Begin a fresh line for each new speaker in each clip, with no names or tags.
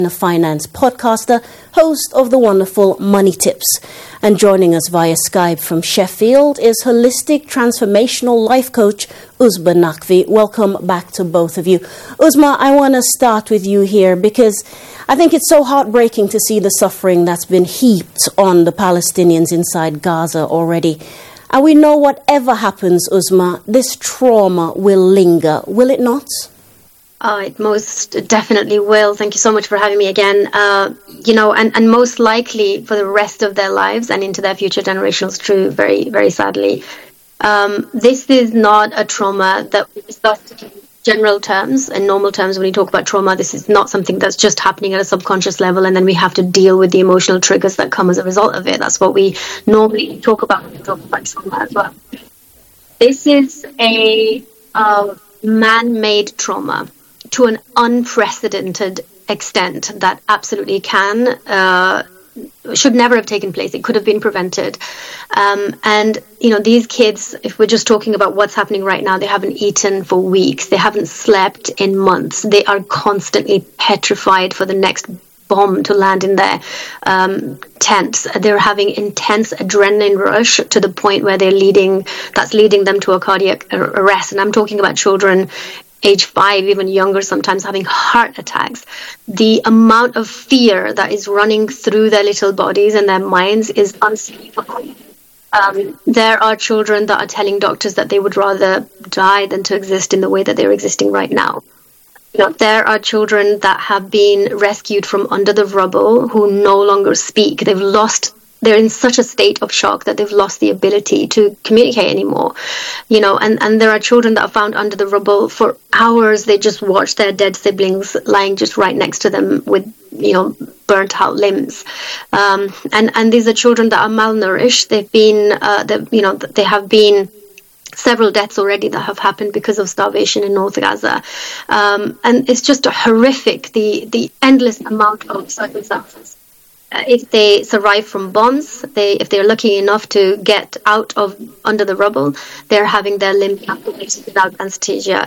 a finance podcaster, host of the wonderful Money Tips. And joining us via Skype from Sheffield is holistic transformational life coach Uzma Naqvi. Welcome back to both of you. Uzma, I want to start with you here because I think it's so heartbreaking to see the suffering that's been heaped on the Palestinians inside Gaza already. And we know whatever happens, Uzma, this trauma will linger, will it not?
It most definitely will. Thank you so much for having me again. And most likely for the rest of their lives and into their future generations, true, very, very sadly. This is not a trauma that we discussed in general terms. In normal terms, when we talk about trauma, this is not something that's just happening at a subconscious level and then we have to deal with the emotional triggers that come as a result of it. That's what we normally talk about when we talk about trauma as well. This is a man-made trauma to an unprecedented extent that absolutely should never have taken place. It could have been prevented. These kids, if we're just talking about what's happening right now, they haven't eaten for weeks. They haven't slept in months. They are constantly petrified for the next bomb to land in their tents. They're having intense adrenaline rush to the point where that's leading them to a cardiac arrest. And I'm talking about children age 5, even younger, sometimes having heart attacks. The amount of fear that is running through their little bodies and their minds is unspeakable. There are children that are telling doctors that they would rather die than to exist in the way that they're existing right now. There are children that have been rescued from under the rubble who no longer speak. They're in such a state of shock that they've lost the ability to communicate anymore. And there are children that are found under the rubble for hours. They just watch their dead siblings lying just right next to them with, burnt out limbs. And these are children that are malnourished. They have been several deaths already that have happened because of starvation in North Gaza. And it's just horrific, the endless amount of circumstances. If they survive from bombs, if they're lucky enough to get out of under the rubble, they're having their limbs amputated without anesthesia.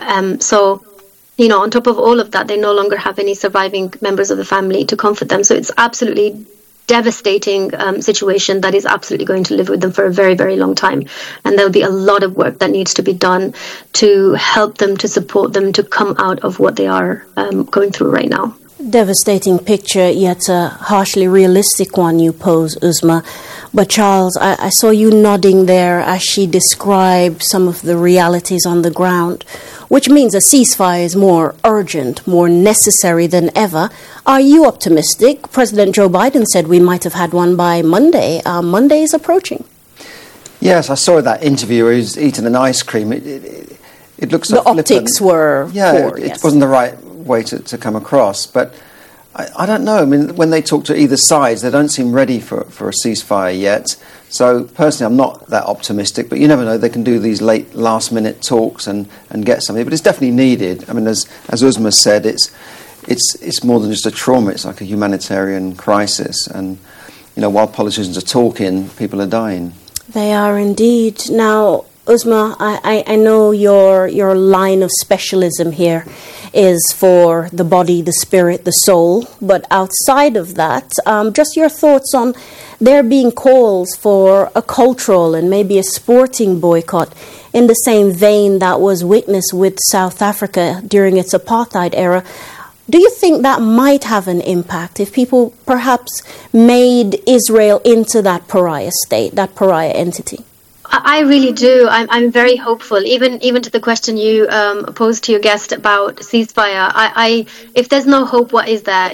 On top of all of that, they no longer have any surviving members of the family to comfort them. So it's absolutely devastating situation that is absolutely going to live with them for a very, very long time. And there'll be a lot of work that needs to be done to help them, to support them, to come out of what they are going through right now.
Devastating picture, yet a harshly realistic one you pose, Uzma. But Charles, I saw you nodding there as she described some of the realities on the ground, which means a ceasefire is more urgent, more necessary than ever. Are you optimistic? President Joe Biden said we might have had one by Monday. Monday is approaching.
Yes, I saw that interview where he was eating an ice cream. It looks so
the
flippant.
Optics were poor,
it wasn't the right way to come across, but I don't know. I mean, when they talk to either sides, they don't seem ready for a ceasefire yet. So personally, I'm not that optimistic, but you never know. They can do these last-minute talks and get something, but it's definitely needed. I mean, as Uzma said, it's more than just a trauma. It's like a humanitarian crisis, and while politicians are talking, people are dying.
They are indeed. Now, Uzma, I know your line of specialism here is for the body, the spirit, the soul, but outside of that, just your thoughts on there being calls for a cultural and maybe a sporting boycott in the same vein that was witnessed with South Africa during its apartheid era. Do you think that might have an impact if people perhaps made Israel into that pariah state, that pariah entity?
I really do. I'm very hopeful. Even to the question you posed to your guest about ceasefire. If there's no hope, what is there?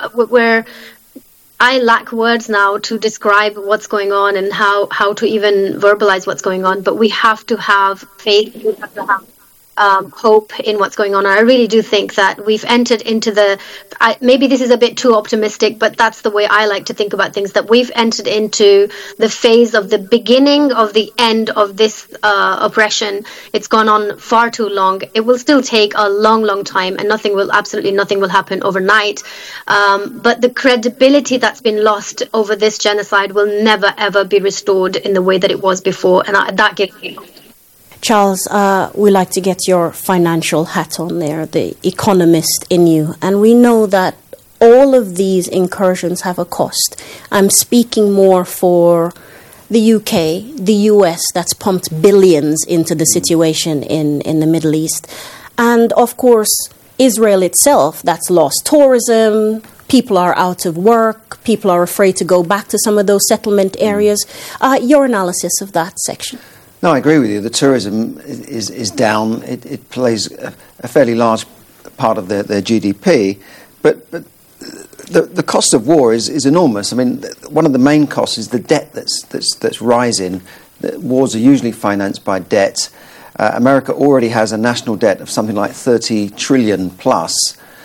I lack words now to describe what's going on and how to even verbalize what's going on. But we have to have faith. We have to have hope in what's going on. And I really do think that we've entered into maybe this is a bit too optimistic, but that's the way I like to think about things, that we've entered into the phase of the beginning of the end of this oppression. It's gone on far too long. It will still take a long, long time, and absolutely nothing will happen overnight. But the credibility that's been lost over this genocide will never, ever be restored in the way that it was before. And that gives me hope.
Charles, we like to get your financial hat on there, the economist in you. And we know that all of these incursions have a cost. I'm speaking more for the UK, the US, that's pumped billions into the situation in the Middle East. And of course, Israel itself, that's lost tourism, people are out of work, people are afraid to go back to some of those settlement areas. Your analysis of that section?
No, I agree with you. The tourism is down. It plays a fairly large part of their GDP, but the cost of war is enormous. I mean, one of the main costs is the debt that's rising. Wars are usually financed by debt. America already has a national debt of something like 30 trillion plus.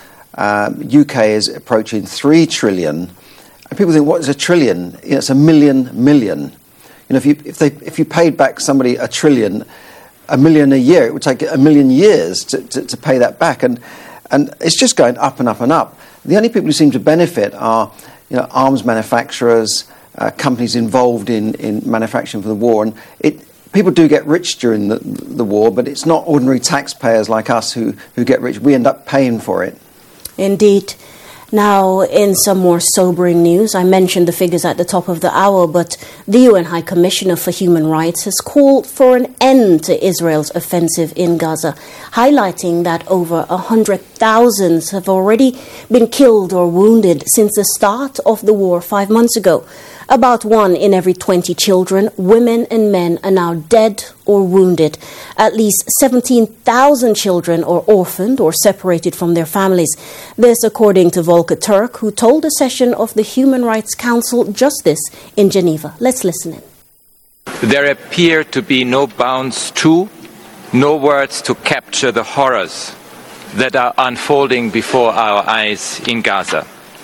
UK is approaching 3 trillion. And people think, what is a trillion? You know, it's a million. You know, if you paid back somebody $1 million a year, it would take 1 million years to pay that back. And it's just going up and up and up. The only people who seem to benefit are, you know, arms manufacturers, companies involved in manufacturing for the war. And people do get rich during the war, but it's not ordinary taxpayers like us who get rich. We end up paying for it.
Indeed. Now, in some more sobering news, I mentioned the figures at the top of the hour, but the UN High Commissioner for Human Rights has called for an end to Israel's offensive in Gaza, highlighting that over 100,000 have already been killed or wounded since the start of the war 5 months ago. About 1 in every 20 children, women and men are now dead or wounded. At least 17,000 children are orphaned or separated from their families. This according to Volker Turk, who told a session of the Human Rights Council just this in Geneva. Let's listen in.
There appear to be no bounds to, no words to capture the horrors that are unfolding before our eyes in Gaza.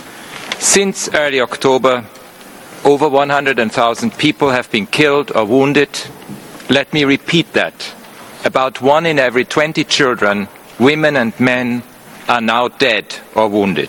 Since early October, over 100,000 people have been killed or wounded. Let me repeat that. About 1 in every 20 children, women and men, are now dead or wounded.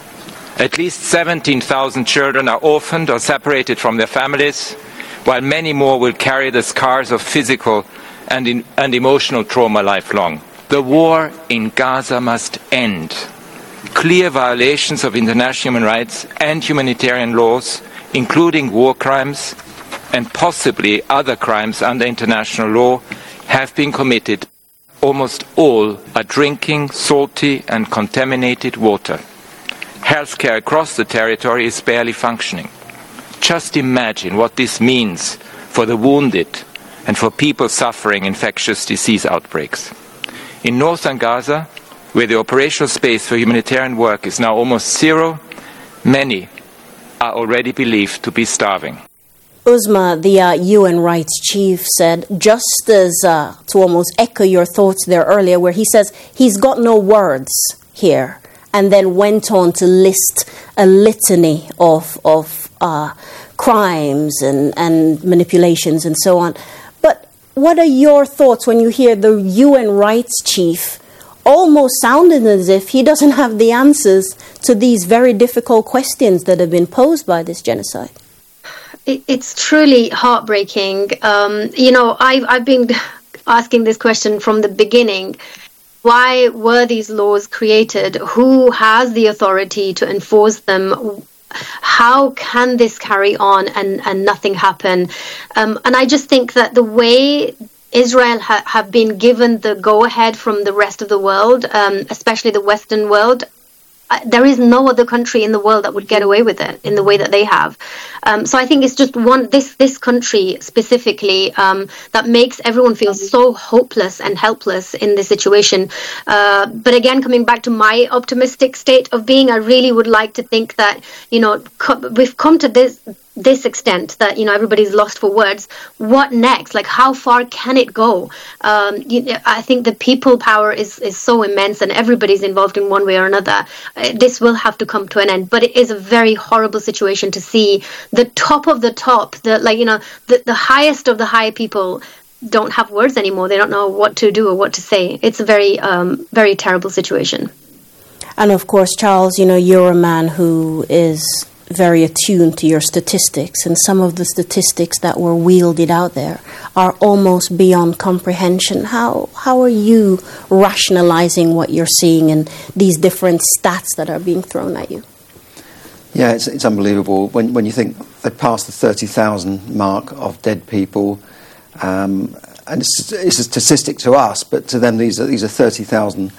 At least 17,000 children are orphaned or separated from their families, while many more will carry the scars of physical and emotional trauma lifelong. The war in Gaza must end. Clear violations of international human rights and humanitarian laws, including war crimes and possibly other crimes under international law, have been committed. Almost all are drinking salty and contaminated water. Healthcare across the territory is barely functioning. Just imagine what this means for the wounded and for people suffering infectious disease outbreaks. In northern Gaza, where the operational space for humanitarian work is now almost zero, many are already believed to be starving.
Uzma, the UN rights chief, said, just as to almost echo your thoughts there earlier, where he says he's got no words here, and then went on to list a litany of crimes and manipulations and so on. But what are your thoughts when you hear the UN rights chief almost sounding as if he doesn't have the answers to these very difficult questions that have been posed by this genocide?
It's truly heartbreaking. I've been asking this question from the beginning. Why were these laws created? Who has the authority to enforce them? How can this carry on and nothing happen? And I just think that the way Israel have been given the go-ahead from the rest of the world, especially the Western world, there is no other country in the world that would get away with it in the way that they have. So I think it's just this country specifically that makes everyone feel so hopeless and helpless in this situation. But again, coming back to my optimistic state of being, I really would like to think that, we've come to this extent that, everybody's lost for words. What next? Like, how far can it go? I think the people power is so immense, and everybody's involved in one way or another. This will have to come to an end, but it is a very horrible situation to see the top of the top, the highest of the high people don't have words anymore. They don't know what to do or what to say. It's a very, very terrible situation.
And of course, Charles, you're a man who is very attuned to your statistics, and some of the statistics that were wielded out there are almost beyond comprehension. How are you rationalizing what you're seeing and these different stats that are being thrown at you?
Yeah, it's unbelievable when you think they passed the 30,000 mark of dead people, and it's a statistic to us, but to them these are 30,000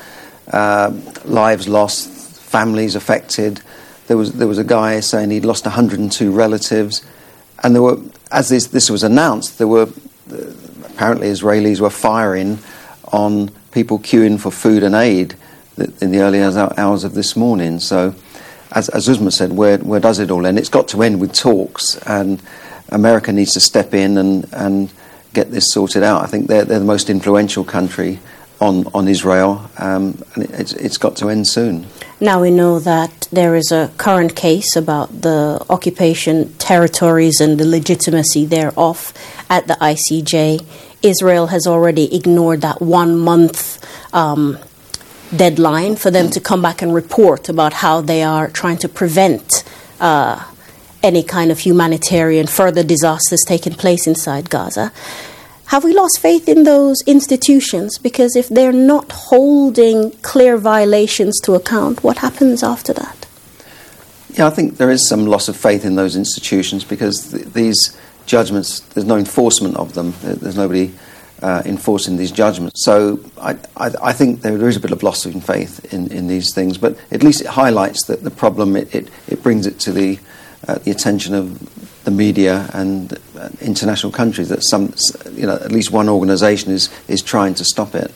lives lost, families affected. There was a guy saying he'd lost 102 relatives, and there were, as this was announced, there were apparently Israelis were firing on people queuing for food and aid in the early hours of this morning. So, as Uzma said, where does it all end? It's got to end with talks, and America needs to step in and get this sorted out. I think they're the most influential country on Israel, and it's got to end soon.
Now we know that there is a current case about the occupation territories and the legitimacy thereof at the ICJ. Israel has already ignored that 1 month deadline for them to come back and report about how they are trying to prevent any kind of humanitarian further disasters taking place inside Gaza. Have we lost faith in those institutions? Because if they're not holding clear violations to account, what happens after that?
Yeah, I think there is some loss of faith in those institutions because these judgments, there's no enforcement of them. There's nobody enforcing these judgments. So I think there is a bit of loss of faith in these things, but at least it highlights that the problem. It brings it to the attention of the media and international countries that at least one organisation is trying to stop it.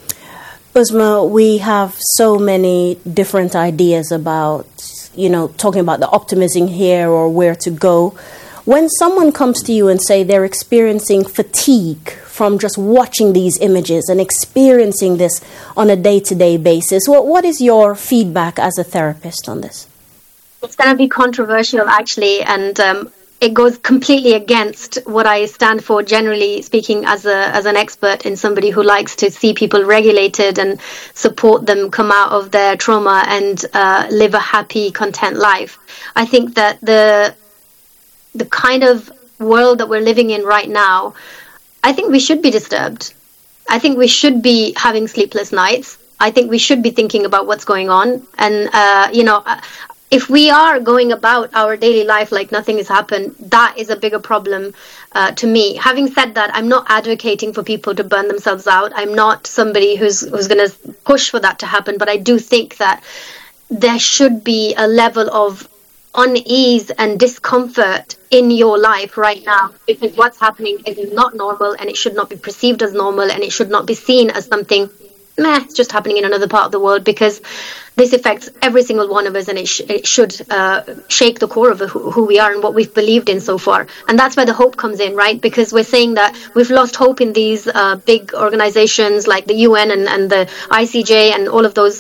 Uzma, we have so many different ideas about, talking about the optimism here or where to go. When someone comes to you and say they're experiencing fatigue from just watching these images and experiencing this on a day-to-day basis, what is your feedback as a therapist on this?
It's going to be controversial, actually, and it goes completely against what I stand for, generally speaking, as an expert and somebody who likes to see people regulated and support them come out of their trauma and live a happy, content life. I think that the kind of world that we're living in right now, I think we should be disturbed. I think we should be having sleepless nights. I think we should be thinking about what's going on. And, if we are going about our daily life like nothing has happened, that is a bigger problem to me. Having said that, I'm not advocating for people to burn themselves out. I'm not somebody who's going to push for that to happen. But I do think that there should be a level of unease and discomfort in your life right now, because what's happening is not normal, and it should not be perceived as normal, and it should not be seen as something it's just happening in another part of the world, because this affects every single one of us, and it should shake the core of who we are and what we've believed in so far. And that's where the hope comes in, right? Because we're saying that we've lost hope in these big organizations like the UN and the ICJ and all of those,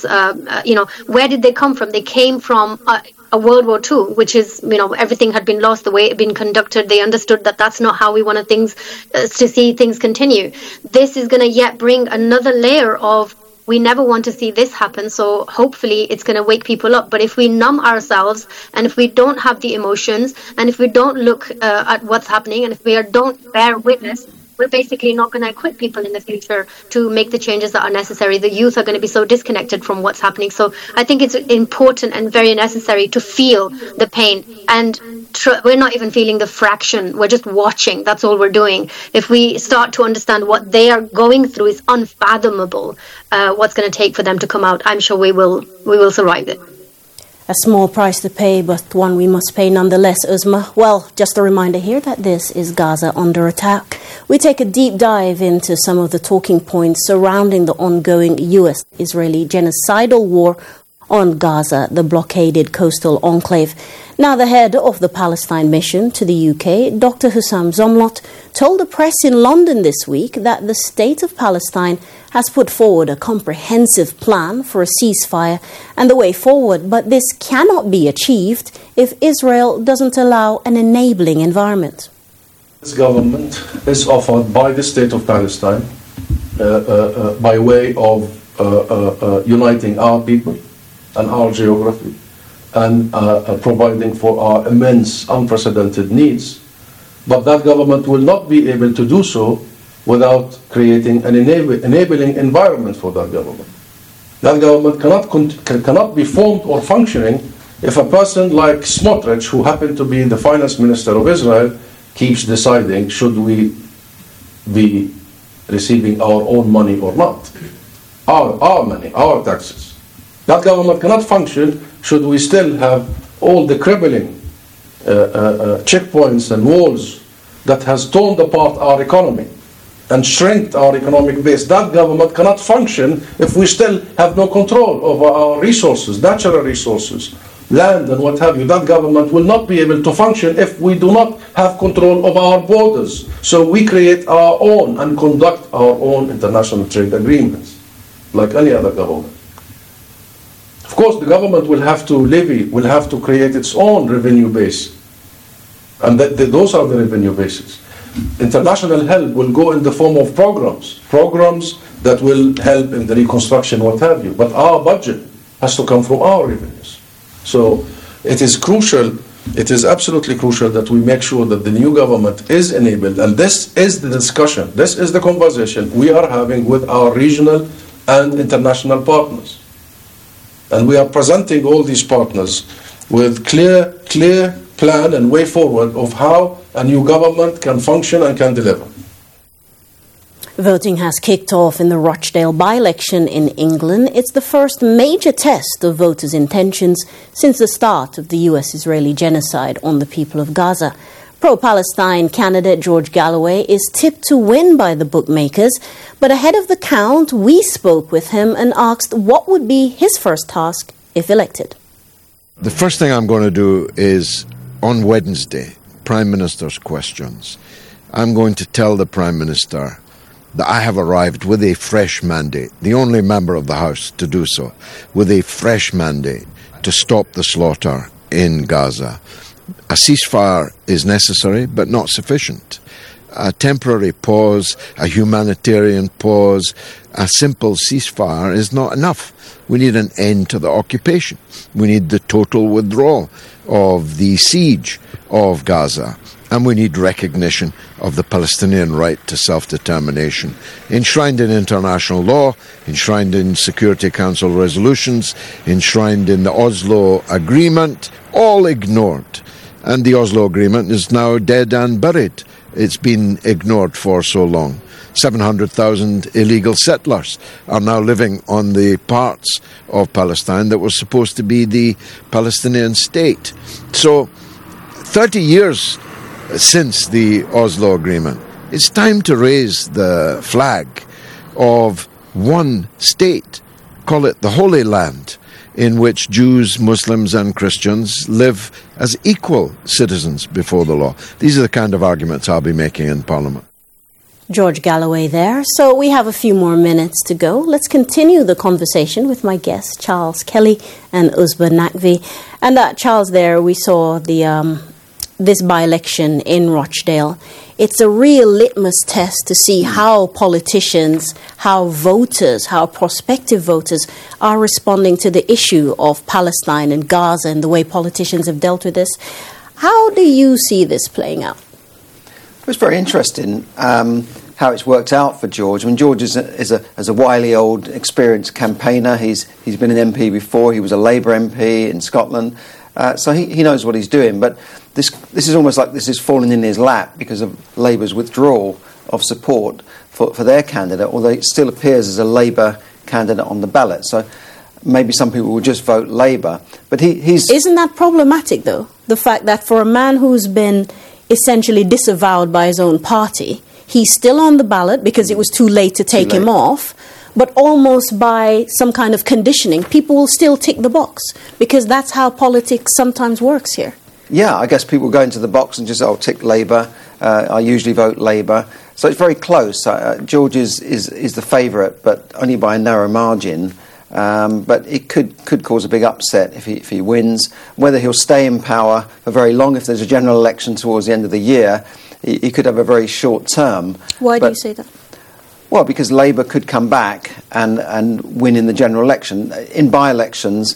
where did they come from? They came from a World War II, which is, everything had been lost, the way it had been conducted. They understood that that's not how we wanted things to see things continue. This is going to yet bring another layer of, we never want to see this happen, so hopefully it's going to wake people up. But if we numb ourselves, and if we don't have the emotions, and if we don't look at what's happening, and if we don't bear witness, we're basically not going to equip people in the future to make the changes that are necessary. The youth are going to be so disconnected from what's happening. So I think it's important and very necessary to feel the pain. And we're not even feeling the fraction. We're just watching. That's all we're doing. If we start to understand what they are going through is unfathomable, what's going to take for them to come out, I'm sure we will survive it.
A small price to pay, but one we must pay nonetheless, Uzma. Well, just a reminder here that this is Gaza Under Attack. We take a deep dive into some of the talking points surrounding the ongoing U.S.-Israeli genocidal war on Gaza, the blockaded coastal enclave. Now, the head of the Palestine mission to the UK, Dr. Hussam Zomlot, told the press in London this week that the state of Palestine has put forward a comprehensive plan for a ceasefire and the way forward, but this cannot be achieved if Israel doesn't allow an enabling environment.
This government is offered by the state of Palestine by way of uniting our people and our geography and providing for our immense, unprecedented needs. But that government will not be able to do so without creating an enabling environment for that government. That government cannot be formed or functioning if a person like Smotrich, who happened to be the finance minister of Israel, keeps deciding should we be receiving our own money or not, our money, our taxes. That government cannot function should we still have all the crippling checkpoints and walls that has torn apart our economy and shrinked our economic base. That government cannot function if we still have no control over our resources, natural resources, land and what have you. That government will not be able to function if we do not have control of our borders. So we create our own and conduct our own international trade agreements, like any other government. Of course, the government will have to levy, will have to create its own revenue base. And those are the revenue bases. International help will go in the form of programs that will help in the reconstruction, what have you. But our budget has to come from our revenues. So it is crucial, it is absolutely crucial that we make sure that the new government is enabled, and this is the discussion, this is the conversation we are having with our regional and international partners. And we are presenting all these partners with clear plan and way forward of how a new government can function and can deliver.
Voting has kicked off in the Rochdale by-election in England. It's the first major test of voters' intentions since the start of the US-Israeli genocide on the people of Gaza. Pro-Palestine candidate George Galloway is tipped to win by the bookmakers, but ahead of the count, we spoke with him and asked what would be his first task if elected.
The first thing I'm going to do is, on Wednesday, Prime Minister's questions. I'm going to tell the Prime Minister that I have arrived with a fresh mandate, the only member of the House to do so, with a fresh mandate to stop the slaughter in Gaza. A ceasefire is necessary, but not sufficient. A temporary pause, a humanitarian pause, a simple ceasefire is not enough. We need an end to the occupation. We need the total withdrawal of the siege of Gaza. And we need recognition of the Palestinian right to self-determination, enshrined in international law, enshrined in Security Council resolutions, enshrined in the Oslo Agreement, all ignored. And the Oslo Agreement is now dead and buried. It's been ignored for so long. 700,000 illegal settlers are now living on the parts of Palestine that were supposed to be the Palestinian state. So, 30 years since the Oslo Agreement, it's time to raise the flag of one state, call it the Holy Land, in which Jews, Muslims and Christians live as equal citizens before the law. These are the kind of arguments I'll be making in Parliament.
George Galloway there. So we have a few more minutes to go. Let's continue the conversation with my guests, Charles Kelly and Uzma Naqvi. And Charles, there we saw the this by-election in Rochdale. It's a real litmus test to see how politicians, how voters, how prospective voters are responding to the issue of Palestine and Gaza and the way politicians have dealt with this. How do you see this playing out?
It's very interesting how it's worked out for George. I mean, George is a wily old, experienced campaigner. He's been an MP before. He was a Labour MP in Scotland. So he knows what he's doing. But this is almost like this is falling in his lap because of Labour's withdrawal of support for their candidate, although it still appears as a Labour candidate on the ballot. So maybe some people will just vote Labour. But he's... Isn't
that problematic, though? The fact that for a man who's been essentially disavowed by his own party, he's still on the ballot because it was too late to take him off, but almost by some kind of conditioning, people will still tick the box because that's how politics sometimes works here.
Yeah, I guess people go into the box and just, tick Labour. I usually vote Labour. So it's very close. George is the favourite, but only by a narrow margin. But it could cause a big upset if he wins. Whether he'll stay in power for very long, if there's a general election towards the end of the year, he could have a very short term.
Why do you say that?
Well, because Labour could come back and win in the general election. In by-elections,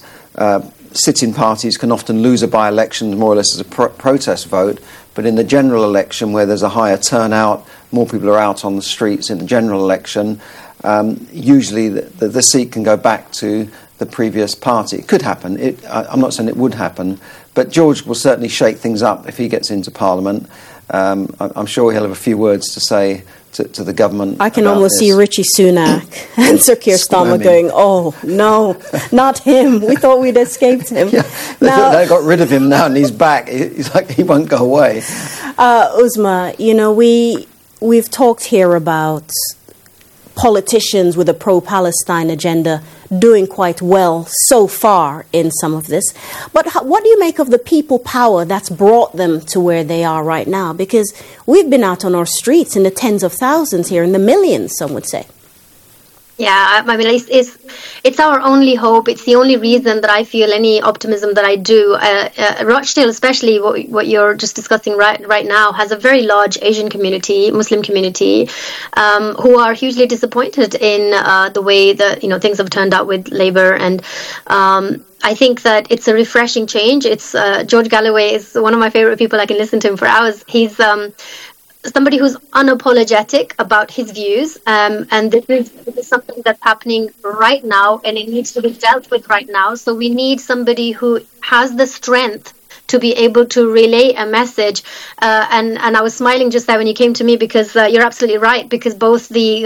sitting parties can often lose a by-election more or less as a protest vote, but in the general election, where there's a higher turnout, more people are out on the streets in the general election, usually the seat can go back to the previous party. It could happen. I'm not saying it would happen, but George will certainly shake things up if he gets into Parliament. I'm sure he'll have a few words to say to the government. I
can almost see Richie Sunak and Sir Keir Starmer going, "Oh no, not him! We thought we'd escaped him."
Yeah, they got rid of him now, and he's back. He's like he won't go away.
Uzma, we've talked here about politicians with a pro-Palestine agenda doing quite well so far in some of this. But what do you make of the people power that's brought them to where they are right now? Because we've been out on our streets in the tens of thousands here, in the millions, some would say.
Yeah, I mean, it's our only hope. It's the only reason that I feel any optimism that I do. Rochdale, especially what you're just discussing right now, has a very large Asian community, Muslim community, who are hugely disappointed in the way that things have turned out with Labour, and I think that it's a refreshing change. It's George Galloway is one of my favorite people. I can listen to him for hours. He's somebody who's unapologetic about his views, and this is something that's happening right now, and it needs to be dealt with right now. So we need somebody who has the strength to be able to relay a message. And I was smiling just there when you came to me, because you're absolutely right, because both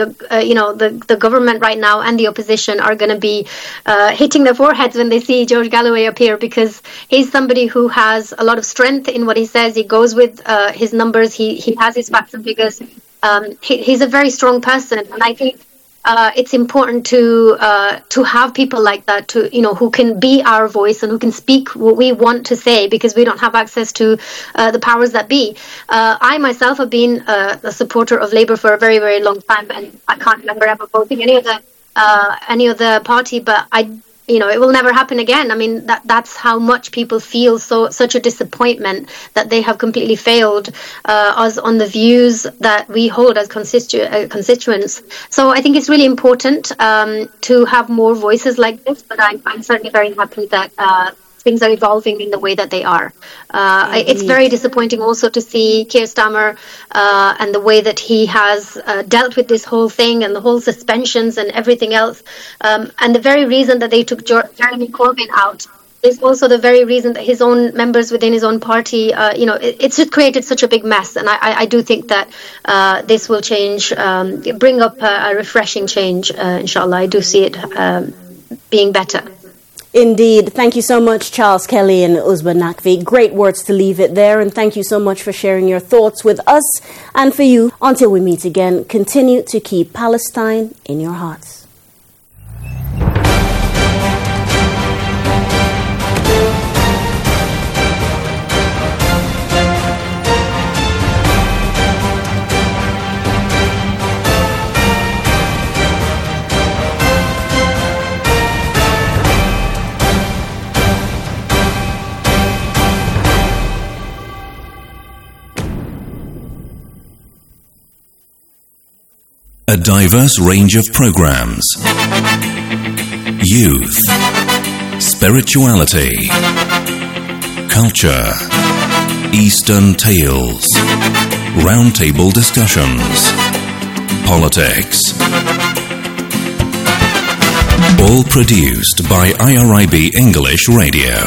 the government right now and the opposition are going to be hitting their foreheads when they see George Galloway appear, because he's somebody who has a lot of strength in what he says. He goes with his numbers. He has his facts and figures. He's a very strong person, and I think it's important to have people like that, who can be our voice and who can speak what we want to say, because we don't have access to the powers that be. I myself have been a supporter of Labour for a very, very long time, and I can't remember ever voting any other party, but it will never happen again. I mean, that's how much people feel such a disappointment that they have completely failed us on the views that we hold as constituents. So I think it's really important to have more voices like this, but I'm certainly very happy that things are evolving in the way that they are. It's very disappointing also to see Keir Starmer and the way that he has dealt with this whole thing and the whole suspensions and everything else. And the very reason that they took Jeremy Corbyn out is also the very reason that his own members within his own party, it's just created such a big mess. And I do think that this will change, bring up a refreshing change, inshallah. I do see it being better.
Indeed. Thank you so much, Charles Kelly and Uzma Naqvi. Great words to leave it there. And thank you so much for sharing your thoughts with us and for you. Until we meet again, continue to keep Palestine in your hearts.
A diverse range of programs. Youth, spirituality, culture, Eastern tales, roundtable discussions, politics. All produced by IRIB English Radio.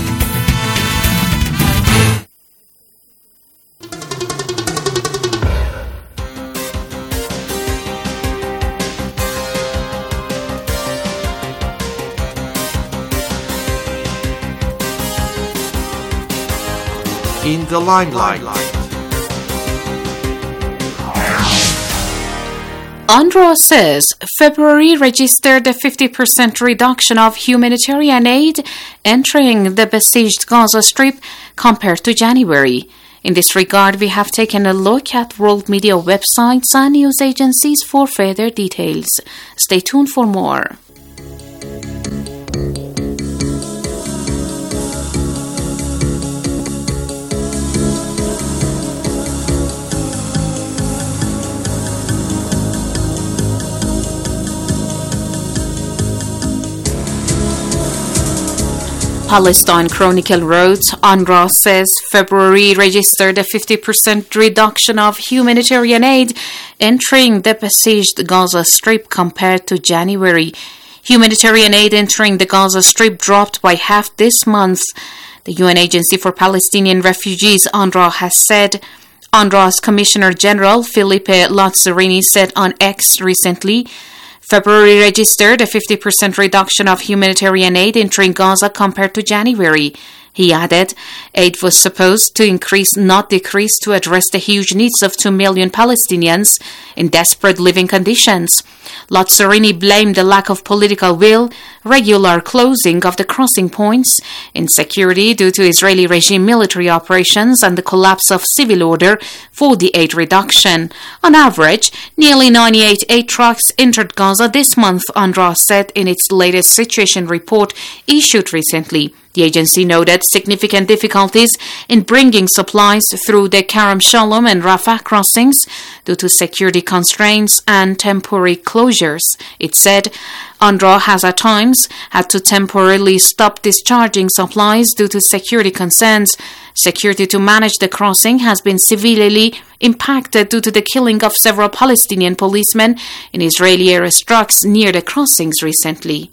In the limelight.
UNRWA says February registered a 50% reduction of humanitarian aid entering the besieged Gaza Strip compared to January. In this regard, we have taken a look at world media websites and news agencies for further details. Stay tuned for more. Palestine Chronicle wrote, UNRWA says February registered a 50% reduction of humanitarian aid entering the besieged Gaza Strip compared to January. Humanitarian aid entering the Gaza Strip dropped by half this month. The UN Agency for Palestinian Refugees, UNRWA, has said. UNRWA's Commissioner General Philippe Lazzarini said on X recently, February registered a 50% reduction of humanitarian aid entering Gaza compared to January. He added, aid was supposed to increase, not decrease, to address the huge needs of 2 million Palestinians in desperate living conditions. Lazzarini blamed the lack of political will, regular closing of the crossing points, insecurity due to Israeli regime military operations, and the collapse of civil order for the aid reduction. On average, nearly 98 aid trucks entered Gaza this month, UNRWA said in its latest situation report issued recently. The agency noted significant difficulties in bringing supplies through the Karam Shalom and Rafah crossings due to security constraints and temporary closures. It said UNRWA has at times had to temporarily stop discharging supplies due to security concerns. Security to manage the crossing has been severely impacted due to the killing of several Palestinian policemen in Israeli airstrikes near the crossings recently.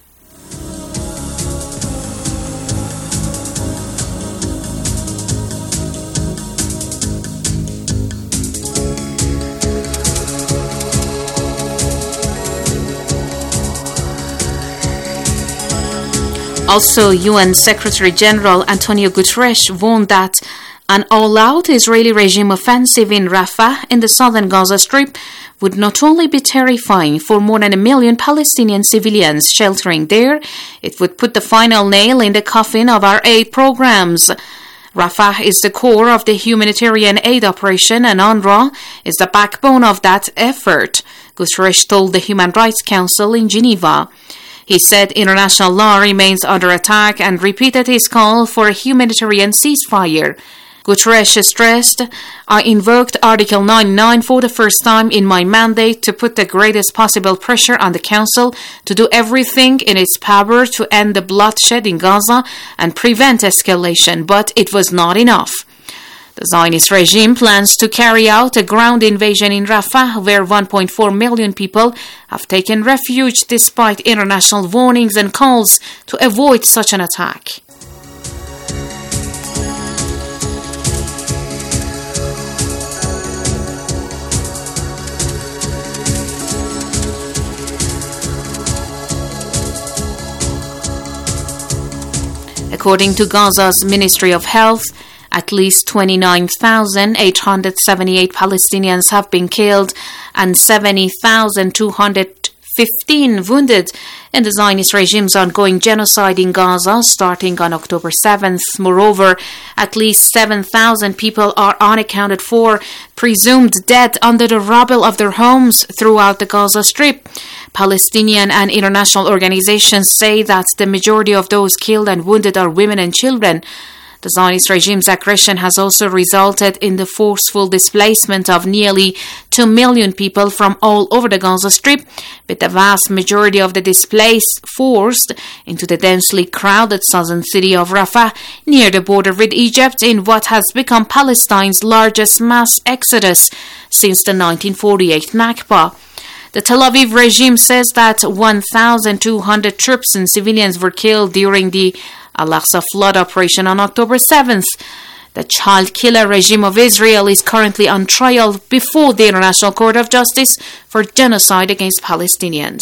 Also, UN Secretary-General Antonio Guterres warned that an all-out Israeli regime offensive in Rafah in the southern Gaza Strip would not only be terrifying for more than 1 million Palestinian civilians sheltering there, it would put the final nail in the coffin of our aid programs. Rafah is the core of the humanitarian aid operation, and UNRWA is the backbone of that effort, Guterres told the Human Rights Council in Geneva. He said international law remains under attack and repeated his call for a humanitarian ceasefire. Guterres stressed, I invoked Article 99 for the first time in my mandate to put the greatest possible pressure on the Council to do everything in its power to end the bloodshed in Gaza and prevent escalation, but it was not enough. The Zionist regime plans to carry out a ground invasion in Rafah, where 1.4 million people have taken refuge despite international warnings and calls to avoid such an attack. According to Gaza's Ministry of Health, at least 29,878 Palestinians have been killed and 70,215 wounded in the Zionist regime's ongoing genocide in Gaza starting on October 7th. Moreover, at least 7,000 people are unaccounted for, presumed dead under the rubble of their homes throughout the Gaza Strip. Palestinian and international organizations say that the majority of those killed and wounded are women and children. The Zionist regime's aggression has also resulted in the forceful displacement of nearly 2 million people from all over the Gaza Strip, with the vast majority of the displaced forced into the densely crowded southern city of Rafah near the border with Egypt in what has become Palestine's largest mass exodus since the 1948 Nakba. The Tel Aviv regime says that 1,200 troops and civilians were killed during the Al-Aqsa flood operation on October 7th. The child killer regime of Israel is currently on trial before the International Court of Justice for genocide against Palestinians.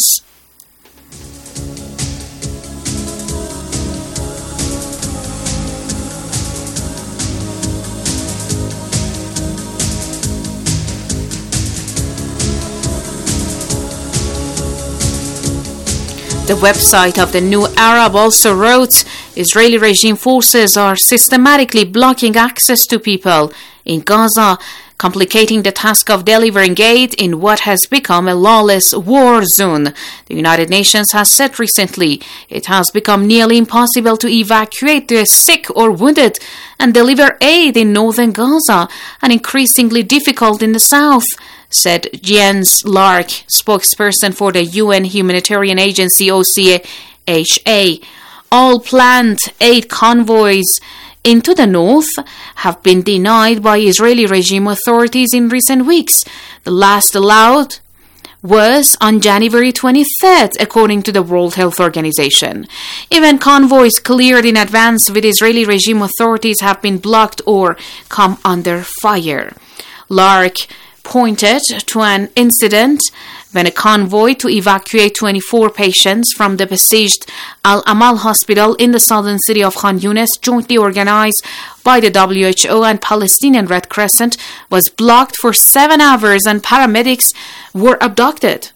The website of the New Arab also wrote, Israeli regime forces are systematically blocking access to people in Gaza, complicating the task of delivering aid in what has become a lawless war zone. The United Nations has said recently it has become nearly impossible to evacuate the sick or wounded and deliver aid in northern Gaza, and increasingly difficult in the south, said Jens Lark, spokesperson for the UN humanitarian agency OCHA. All planned aid convoys into the north have been denied by Israeli regime authorities in recent weeks. The last allowed was on January 23rd, according to the World Health Organization. Even convoys cleared in advance with Israeli regime authorities have been blocked or come under fire. Lark pointed to an incident when a convoy to evacuate 24 patients from the besieged Al-Amal hospital in the southern city of Khan Yunis, jointly organized by the WHO and Palestinian Red Crescent, was blocked for 7 hours and paramedics were abducted.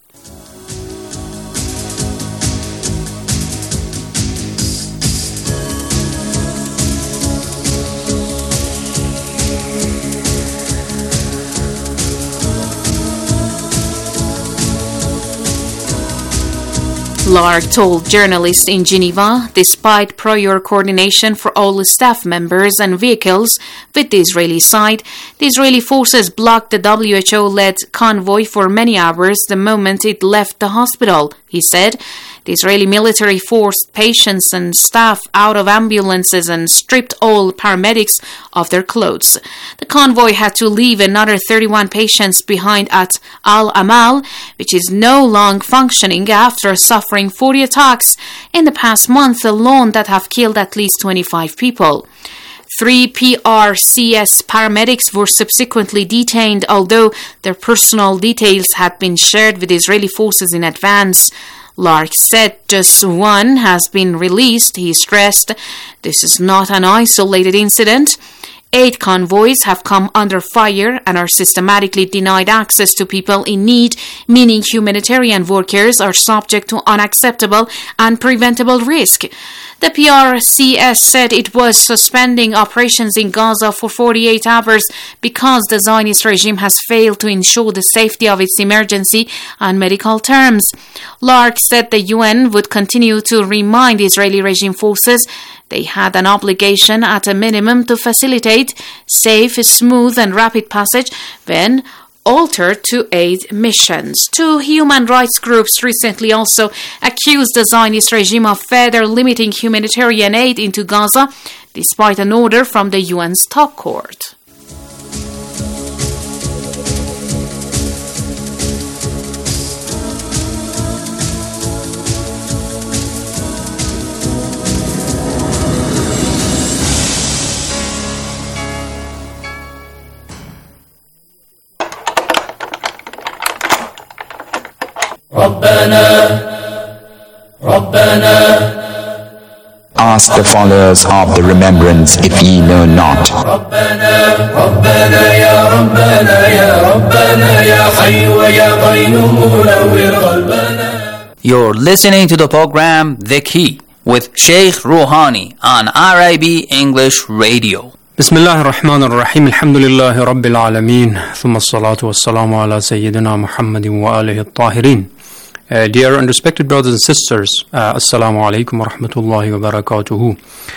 Lark told journalists in Geneva, despite prior coordination for all the staff members and vehicles with the Israeli side, the Israeli forces blocked the WHO-led convoy for many hours the moment it left the hospital. He said the Israeli military forced patients and staff out of ambulances and stripped all paramedics of their clothes. The convoy had to leave another 31 patients behind at Al-Amal, which is no longer functioning after suffering 40 attacks in the past month alone that have killed at least 25 people. 3 PRCS paramedics were subsequently detained, although their personal details had been shared with Israeli forces in advance. Lark said just one has been released. He stressed this is not an isolated incident. 8 convoys have come under fire and are systematically denied access to people in need, meaning humanitarian workers are subject to unacceptable and preventable risk. The PRCS said it was suspending operations in Gaza for 48 hours because the Zionist regime has failed to ensure the safety of its emergency and medical terms. Lark said the UN would continue to remind Israeli regime forces they had an obligation at a minimum to facilitate safe, smooth and rapid passage when altered to aid missions. 2 human rights groups recently also accused the Zionist regime of further limiting humanitarian aid into Gaza, despite an order from the UN's top court.
Ask the followers of the remembrance if ye know not.
You're listening to the program The Key with Sheikh Rouhani on RIB English Radio.
بسم الله الرحمن الرحيم الحمد لله رب العالمين ثم الصلاة والسلام على سيدنا محمد وآله الطاهرين. Dear and respected brothers and sisters, Assalamu alaikum wa rahmatullahi wa barakatuhu.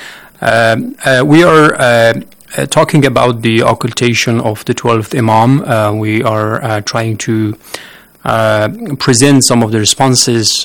We are talking about the occultation of the 12th Imam. We are trying to present some of the responses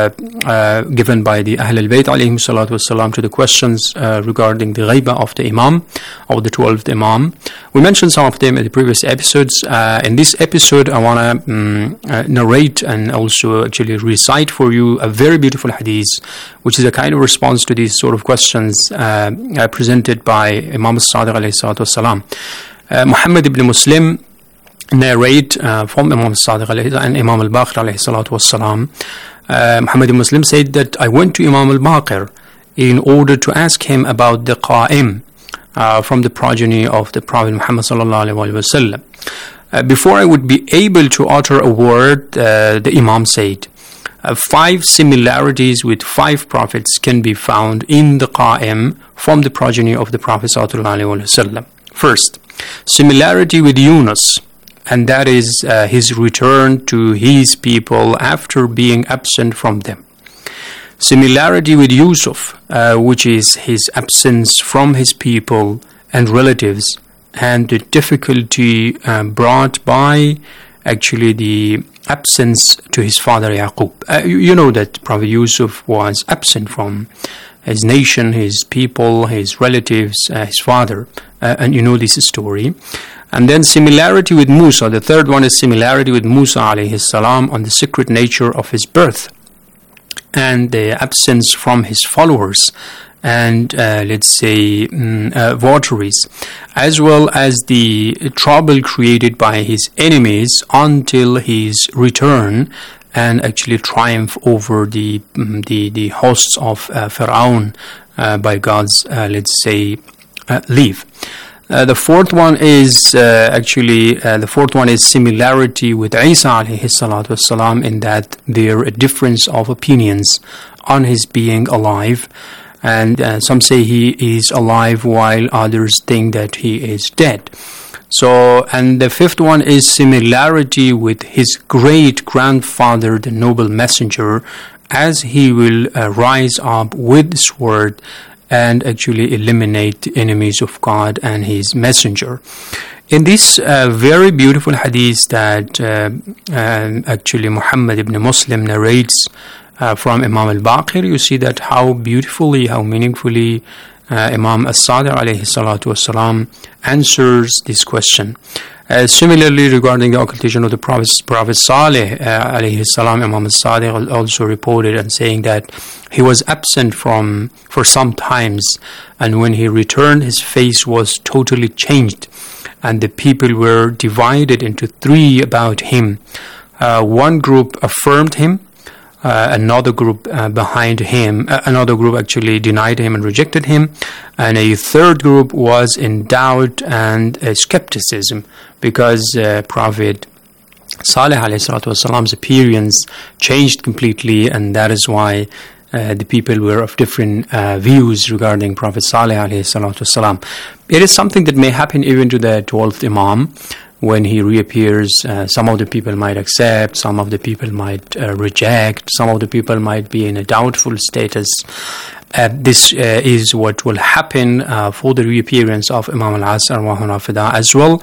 given by the Ahl al-Bayt alayhim salatu wassalam to the questions regarding the ghaiba of the Imam, of the 12th Imam. We mentioned some of them in the previous episodes. In this episode, I want to narrate and also actually recite for you a very beautiful hadith, which is a kind of response to these sort of questions presented by Imam al-Sadiq alayhi salatu wassalam. Muhammad ibn Muslim narrate from Imam al-Sadiq and Imam al-Baqir alayhi salatu wassalam. Muhammad ibn Muslim said that I went to Imam al-Baqir in order to ask him about the Qa'im from the progeny of the Prophet Muhammad sallallahu alayhi wa sallam. Before I would be able to utter a word, the Imam said, 5 similarities with 5 prophets can be found in the Qa'im from the progeny of the Prophet sallallahu alayhi wa sallam. First, similarity with Yunus, and that is his return to his people after being absent from them. Similarity with Yusuf, which is his absence from his people and relatives, and the difficulty brought by actually the absence to his father Yaqub. You know that Prophet Yusuf was absent from his nation, his people, his relatives, his father, and you know this story. And then similarity with Musa. The third one is similarity with Musa alayhi salam on the secret nature of his birth and the absence from his followers and votaries, as well as the trouble created by his enemies until his return and actually triumph over the hosts of Pharaoh by God's leave. The fourth one is similarity with Isa alayhi salatu wasalam, in that there are a difference of opinions on his being alive, and some say he is alive while others think that he is dead. So, and the fifth one is similarity with his great grandfather, the noble messenger, as he will rise up with sword and actually eliminate the enemies of God and his messenger. In this very beautiful hadith that actually Muhammad ibn Muslim narrates from Imam al-Baqir, you see that how beautifully, how meaningfully Imam as-Sadiq alayhi salatu wasalam answers this question. Similarly, regarding the occultation of the Prophet Saleh alayhi salam, Imam as-Sadiq also reported and saying that he was absent for some times, and when he returned, his face was totally changed, and the people were divided into three about him. One group affirmed him, another group behind him, another group actually denied him and rejected him, and a third group was in doubt and skepticism, because Prophet Saleh alayhi salatu wasalam's appearance changed completely, and that is why the people were of different views regarding Prophet Saleh alayhi salatu wasalam. It is something that may happen even to the 12th Imam. When he reappears, some of the people might accept, some of the people might reject, some of the people might be in a doubtful status. This is what will happen for the reappearance of Imam al-Asr arwahuna as well.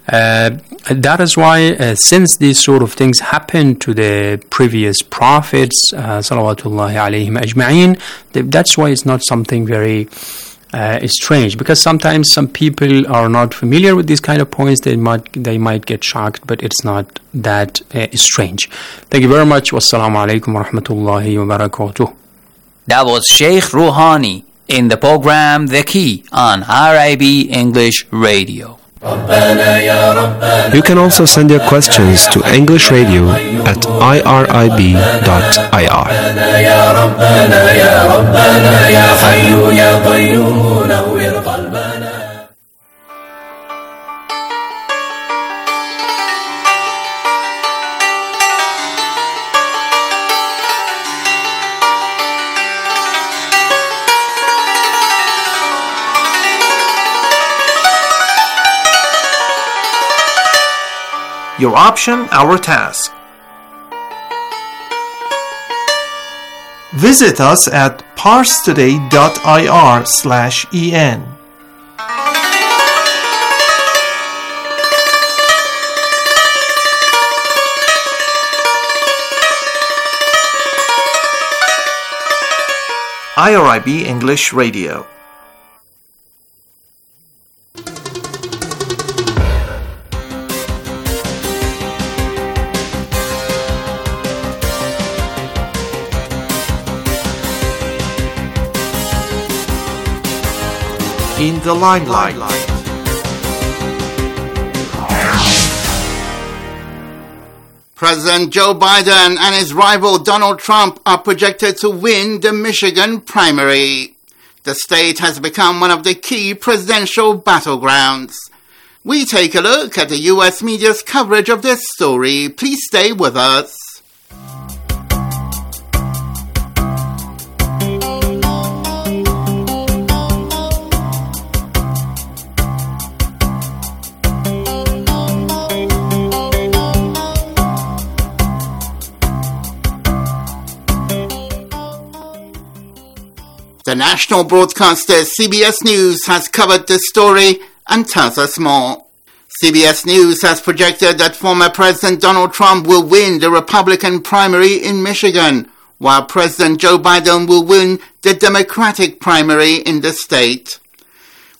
That is why, since these sort of things happened to the previous prophets, salawatullahi alayhim ajma'in, that's why it's not something very strange, because sometimes some people are not familiar with these kind of points. They might get shocked, but it's not that strange. Thank you very much. Wassalamu alaikum wa rahmatullahi wa barakatuh.
That was Sheikh Rouhani in the program The Key on RIB English Radio.
You can also send your questions to English Radio at irib.ir.
Your option, our task. Visit us at parstoday.ir/en. IRIB English Radio. In the limelight.
President Joe Biden and his rival Donald Trump are projected to win the Michigan primary. The state has become one of the key presidential battlegrounds. We take a look at the U.S. media's coverage of this story. Please stay with us. The national broadcaster CBS News has covered this story and tells us more. CBS News has projected that former President Donald Trump will win the Republican primary in Michigan, while President Joe Biden will win the Democratic primary in the state.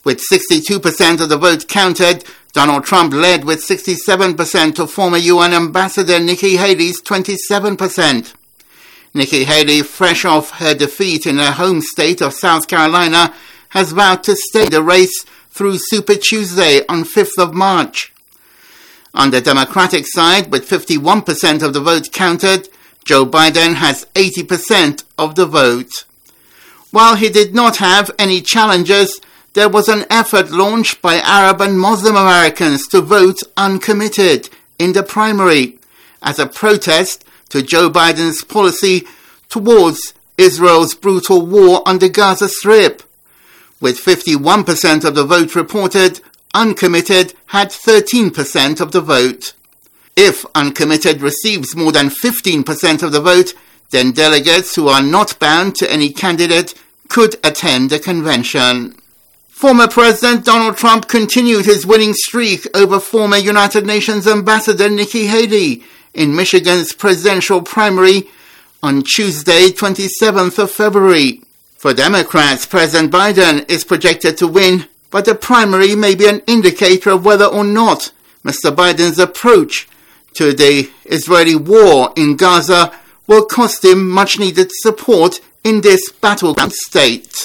With 62% of the vote counted, Donald Trump led with 67% to former UN Ambassador Nikki Haley's 27%. Nikki Haley, fresh off her defeat in her home state of South Carolina, has vowed to stay in the race through Super Tuesday on 5th of March. On the Democratic side, with 51% of the vote counted, Joe Biden has 80% of the vote. While he did not have any challengers, there was an effort launched by Arab and Muslim Americans to vote uncommitted in the primary as a protest to Joe Biden's policy towards Israel's brutal war on the Gaza Strip. With 51% of the vote reported, uncommitted had 13% of the vote. If uncommitted receives more than 15% of the vote, then delegates who are not bound to any candidate could attend the convention. Former President Donald Trump continued his winning streak over former United Nations Ambassador Nikki Haley in Michigan's presidential primary on Tuesday, 27th of February. For Democrats, President Biden is projected to win, but the primary may be an indicator of whether or not Mr. Biden's approach to the Israeli war in Gaza will cost him much-needed support in this battleground state.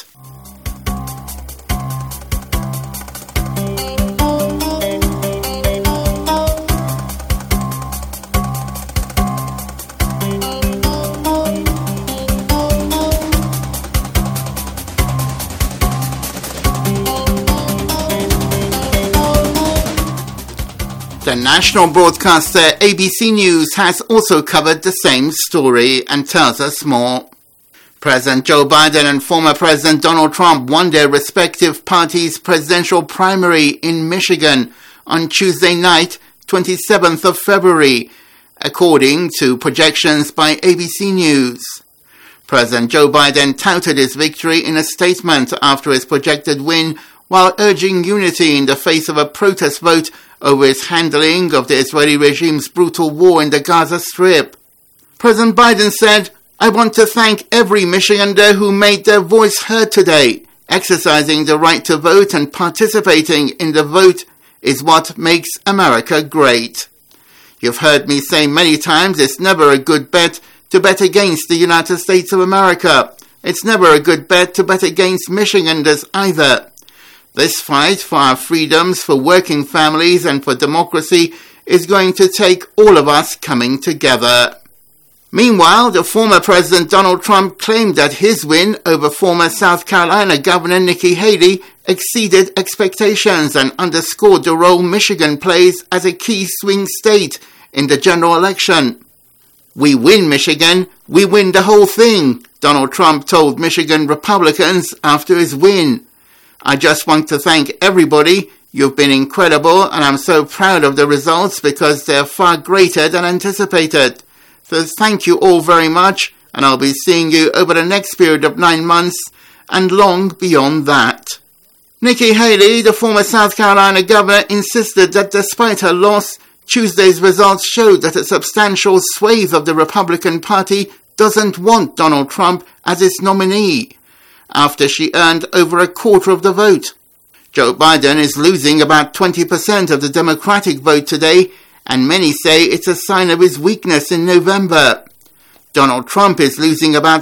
The national broadcaster ABC News has also covered the same story and tells us more. President Joe Biden and former President Donald Trump won their respective parties' presidential primary in Michigan on Tuesday night, 27th of February, according to projections by ABC News. President Joe Biden touted his victory in a statement after his projected win, while urging unity in the face of a protest vote over his handling of the Israeli regime's brutal war in the Gaza Strip. President Biden said, "I want to thank every Michigander who made their voice heard today. Exercising the right to vote and participating in the vote is what makes America great. You've heard me say many times it's never a good bet to bet against the United States of America. It's never a good bet to bet against Michiganders either. This fight for our freedoms, for working families, and for democracy is going to take all of us coming together." Meanwhile, the former President Donald Trump claimed that his win over former South Carolina Governor Nikki Haley exceeded expectations and underscored the role Michigan plays as a key swing state in the general election. "We win Michigan, we win the whole thing," Donald Trump told Michigan Republicans after his win. "I just want to thank everybody. You've been incredible, and I'm so proud of the results because they're far greater than anticipated. So thank you all very much, and I'll be seeing you over the next period of 9 months and long beyond that." Nikki Haley, the former South Carolina governor, insisted that despite her loss, Tuesday's results showed that a substantial swathe of the Republican Party doesn't want Donald Trump as its nominee, after she earned over a quarter of the vote. Joe Biden is losing about 20% of the Democratic vote today, and many say it's a sign of his weakness in November. Donald Trump is losing about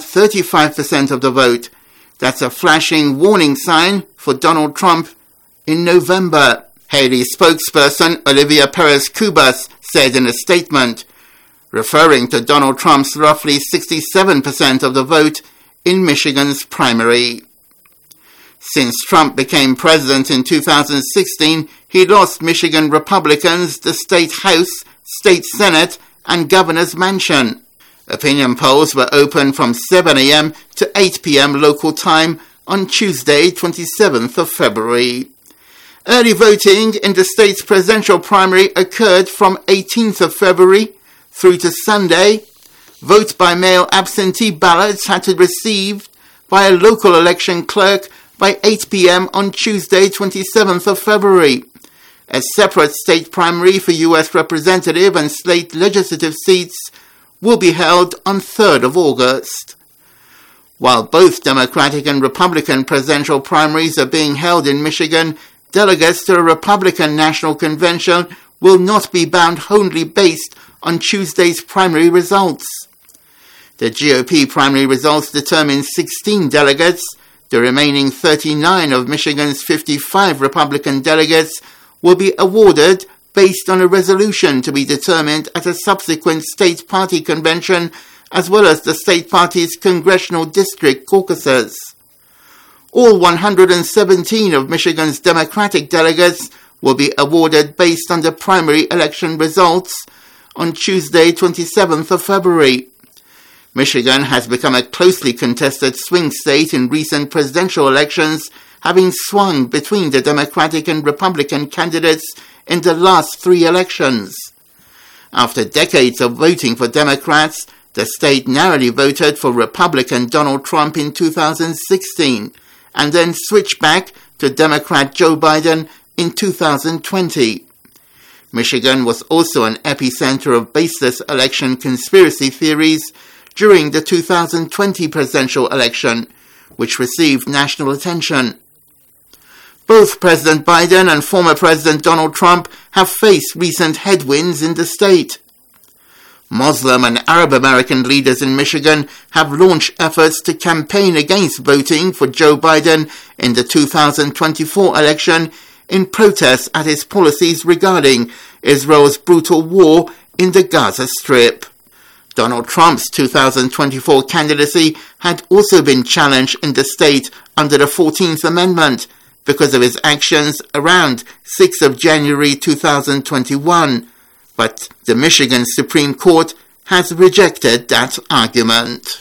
35% of the vote. That's a flashing warning sign for Donald Trump in November. Haley's spokesperson Olivia Perez-Cubas said in a statement, referring to Donald Trump's roughly 67% of the vote in Michigan's primary. Since Trump became president in 2016, he lost Michigan Republicans the state House, state Senate, and governor's mansion. Opinion polls were open from 7 a.m. to 8 p.m. local time on Tuesday, 27th of February. Early voting in the state's presidential primary occurred from 18th of February through to Sunday. Vote-by-mail absentee ballots had to be received by a local election clerk by 8 p.m. on Tuesday, 27th of February. A separate state primary for U.S. representative and state legislative seats will be held on 3rd of August. While both Democratic and Republican presidential primaries are being held in Michigan, delegates to a Republican National Convention will not be bound wholly based on Tuesday's primary results. The GOP primary results determine 16 delegates. The remaining 39 of Michigan's 55 Republican delegates will be awarded based on a resolution to be determined at a subsequent state party convention, as well as the state party's congressional district caucuses. All 117 of Michigan's Democratic delegates will be awarded based on the primary election results on Tuesday, 27th of February. Michigan has become a closely contested swing state in recent presidential elections, having swung between the Democratic and Republican candidates in the last 3 elections. After decades of voting for Democrats, the state narrowly voted for Republican Donald Trump in 2016 and then switched back to Democrat Joe Biden in 2020. Michigan was also an epicenter of baseless election conspiracy theories during the 2020 presidential election, which received national attention. Both President Biden and former President Donald Trump have faced recent headwinds in the state. Muslim and Arab American leaders in Michigan have launched efforts to campaign against voting for Joe Biden in the 2024 election in protest at his policies regarding Israel's brutal war in the Gaza Strip. Donald Trump's 2024 candidacy had also been challenged in the state under the 14th Amendment because of his actions around 6th of January 2021, but the Michigan Supreme Court has rejected that argument.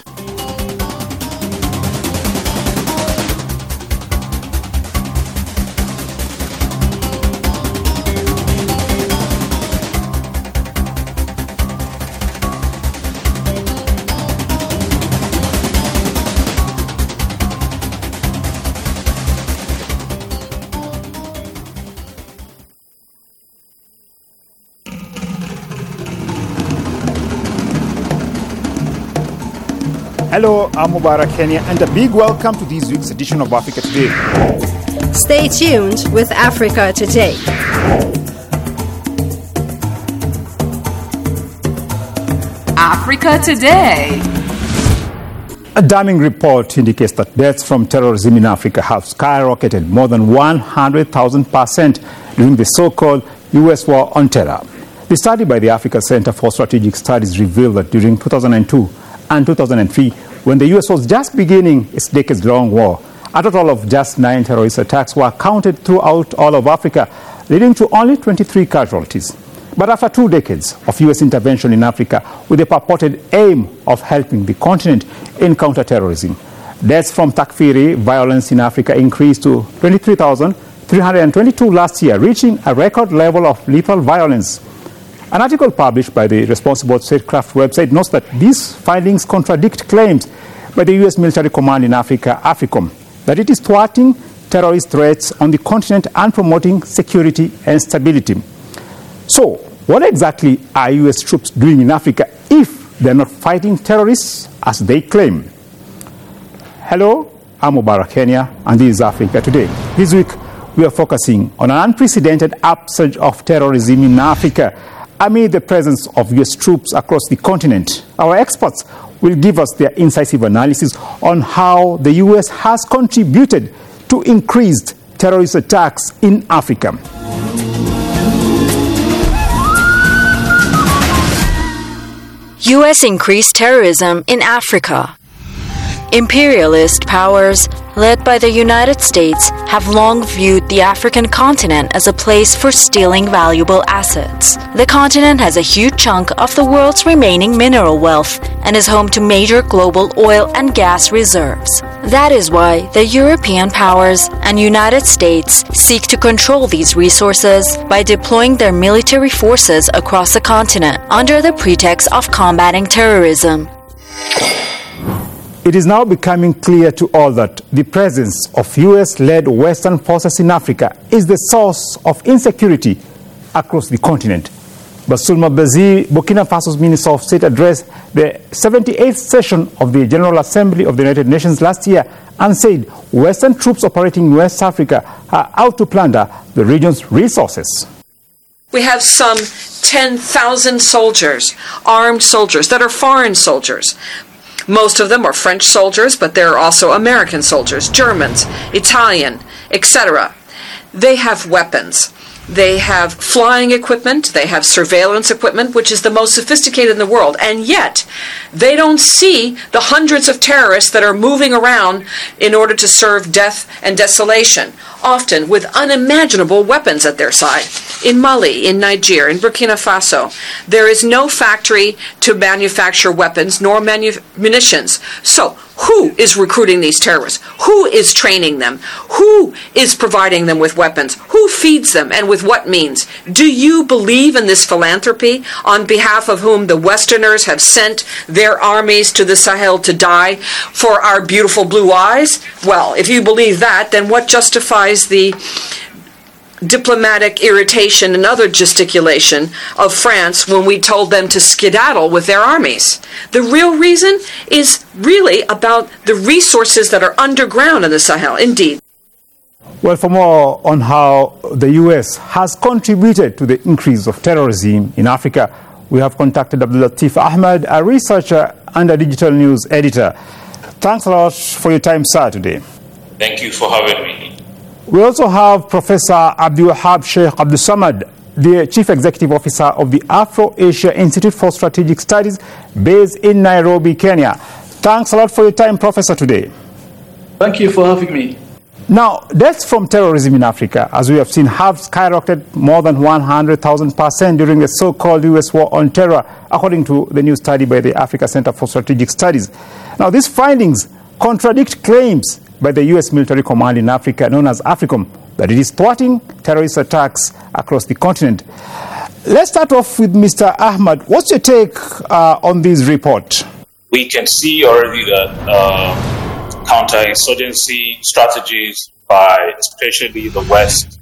Hello, I'm Mubarak Kenya, and a big welcome to this week's edition of Africa Today.
Stay tuned with Africa Today.
Africa Today.
A damning report indicates that deaths from terrorism in Africa have skyrocketed more than 100,000% during the so-called U.S. war on terror. The study by the Africa Center for Strategic Studies revealed that during 2002 and 2003, when the U.S. was just beginning its decades-long war, a total of just 9 terrorist attacks were counted throughout all of Africa, leading to only 23 casualties. But after 2 decades of U.S. intervention in Africa with the purported aim of helping the continent in counterterrorism, deaths from Takfiri violence in Africa increased to 23,322 last year, reaching a record level of lethal violence. An article published by the Responsible Statecraft website notes that these findings contradict claims by the U.S. military command in Africa, AFRICOM, that it is thwarting terrorist threats on the continent and promoting security and stability. So, what exactly are U.S. troops doing in Africa if they're not fighting terrorists as they claim? Hello, I'm Mubarak Kenya, and this is Africa Today. This week, we are focusing on an unprecedented upsurge of terrorism in Africa amid the presence of U.S. troops across the continent. Our experts will give us their incisive analysis on how the U.S. has contributed to increased terrorist attacks in Africa.
U.S. increased terrorism in Africa. Imperialist powers, led by the United States, have long viewed the African continent as a place for stealing valuable assets. The continent has a huge chunk of the world's remaining mineral wealth and is home to major global oil and gas reserves. That is why the European powers and United States seek to control these resources by deploying their military forces across the continent under the pretext of combating terrorism.
It is now becoming clear to all that the presence of U.S.-led Western forces in Africa is the source of insecurity across the continent. Basulma Bazi, Burkina Faso's Minister of State, addressed the 78th session of the General Assembly of the United Nations last year and said Western troops operating in West Africa are out to plunder the region's resources.
We have some 10,000 soldiers, armed soldiers, that are foreign soldiers. Most of them are French soldiers, but there are also American soldiers, Germans, Italian, etc. They have weapons. They have flying equipment, they have surveillance equipment, which is the most sophisticated in the world, and yet they don't see the hundreds of terrorists that are moving around in order to serve death and desolation, often with unimaginable weapons at their side. In Mali, in Niger, in Burkina Faso, there is no factory to manufacture weapons nor munitions. So, who is recruiting these terrorists? Who is training them? Who is providing them with weapons? Who feeds them and with what means? Do you believe in this philanthropy on behalf of whom the Westerners have sent their armies to the Sahel to die for our beautiful blue eyes? Well, if you believe that, then what justifies the diplomatic irritation and other gesticulation of France when we told them to skedaddle with their armies? The real reason is really about the resources that are underground in the Sahel, indeed.
Well, for more on how the U.S. has contributed to the increase of terrorism in Africa, we have contacted Abdul Latif Ahmed, a researcher and a digital news editor. Thanks a lot for your time, sir, today.
Thank you for having me.
We also have Professor Abdul Wahab Sheikh Abdul Samad, the Chief Executive Officer of the Afro-Asia Institute for Strategic Studies based in Nairobi, Kenya. Thanks a lot for your time, Professor, today.
Thank you for having me.
Now, deaths from terrorism in Africa, as we have seen, have skyrocketed more than 100,000% during the so-called U.S. war on terror, according to the new study by the Africa Center for Strategic Studies. Now, these findings contradict claims by the U.S. military command in Africa, known as AFRICOM, that it is thwarting terrorist attacks across the continent. Let's start off with Mr. Ahmad. What's your take on this report?
We can see already that counterinsurgency strategies by especially the West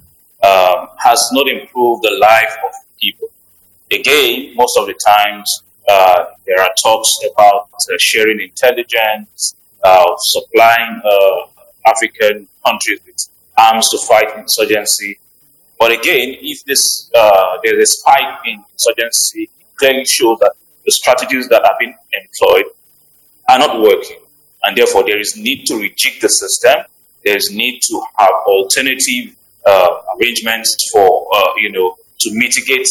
has not improved the life of people. Again, most of the times there are talks about sharing intelligence, supplying African countries with arms to fight insurgency. But again, if this there is a spike in insurgency, clearly shows that the strategies that have been employed are not working, and therefore there is need to rejig the system. There is need to have alternative arrangements for to mitigate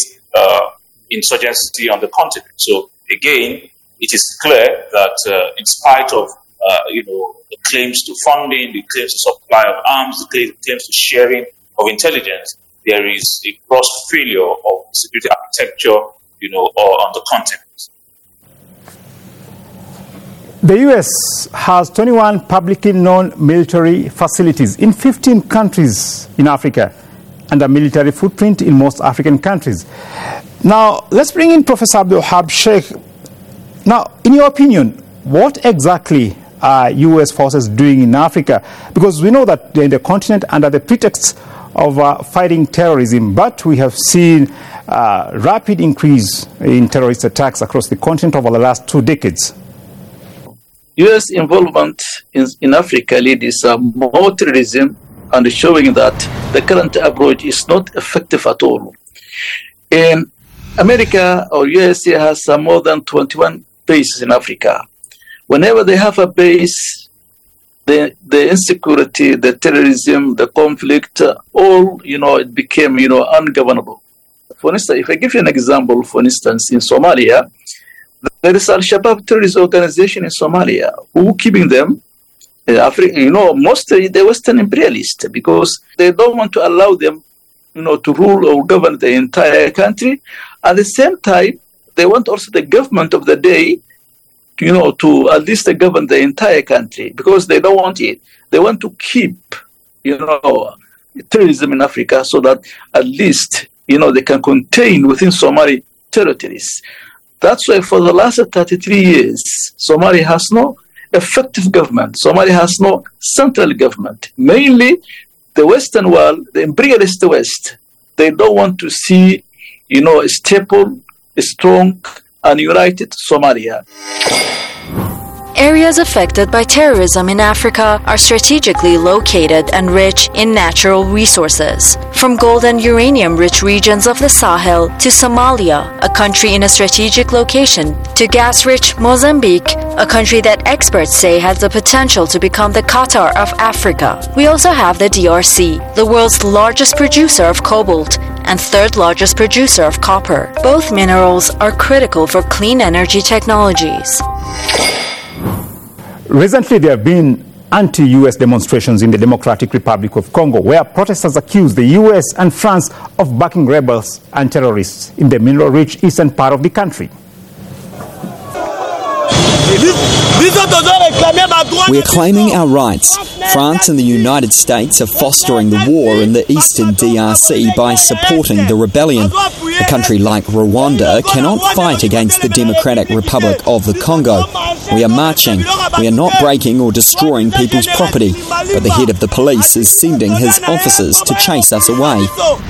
insurgency on the continent. So again, it is clear that in spite of the claims to funding, the claims to supply of arms, the claims to sharing of intelligence, there is a gross failure of security architecture, on the continent.
The U.S. has 21 publicly known military facilities in 15 countries in Africa and a military footprint in most African countries. Now, let's bring in Professor Abdul Wahab Sheikh. Now, in your opinion, what exactly are U.S. forces doing in Africa? Because we know that they're in the continent under the pretext of fighting terrorism, but we have seen rapid increase in terrorist attacks across the continent over the last 2 decades.
U.S. involvement in Africa leads more terrorism and showing that the current approach is not effective at all. In America or USA has more than 21 bases in Africa. Whenever they have a base, the insecurity, the terrorism, the conflict, all, it became, ungovernable. For instance, if I give you an example, for instance, in Somalia, there is Al-Shabaab terrorist organization in Somalia who keeping them, mostly the Western imperialists, because they don't want to allow them, to rule or govern the entire country. At the same time, they want also the government of the day to at least govern the entire country, because they don't want it. They want to keep, terrorism in Africa so that at least, they can contain within Somali territories. That's why for the last 33 years, Somalia has no effective government. Somalia has no central government. Mainly the Western world, the imperialist West, they don't want to see, a stable, strong, and united Somalia.
Areas affected by terrorism in Africa are strategically located and rich in natural resources. From gold and uranium-rich regions of the Sahel to Somalia, a country in a strategic location, to gas-rich Mozambique, a country that experts say has the potential to become the Qatar of Africa. We also have the DRC, the world's largest producer of cobalt and third largest producer of copper. Both minerals are critical for clean energy technologies.
Recently, there have been anti-U.S. demonstrations in the Democratic Republic of Congo, where protesters accuse the U.S. and France of backing rebels and terrorists in the mineral-rich eastern part of the country.
We are claiming our rights. France and the United States are fostering the war in the eastern DRC by supporting the rebellion. A country like Rwanda cannot fight against the Democratic Republic of the Congo. We are marching. We are not breaking or destroying people's property, but the head of the police is sending his officers to chase us away.